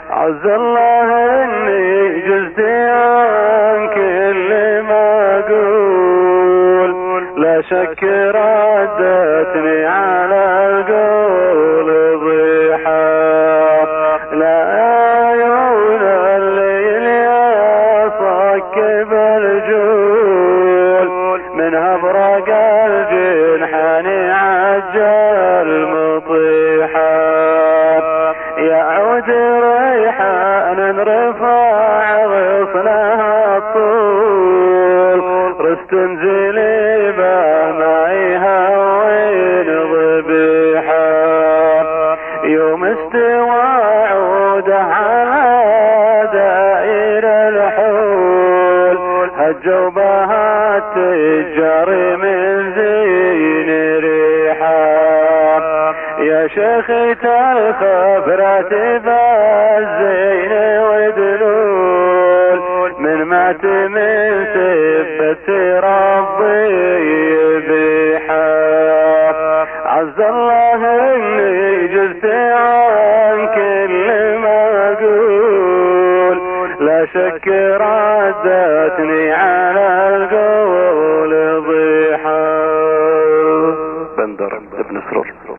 عز الله اني جزت عن كل ما اقول، لا شك ردتني على القول ضيحة، لا عيون الليل يا صكب الجول، من ابرق الجنحاني عجل مطيحة، يعود ريحان رفع غصنها الطول، رست انزلي بمعي هوين ضبيحة، يوم استوى عوده على دائر الحول، هجوا بها التجار من زين ريحة، يا شيخة الخبرات بالزين ودلول، من مات من سبت ربي يبيحة، عز الله اني جزت عن كل ما اقول، لا شك ردتني على القول ضيحة. بندر ابن سرور.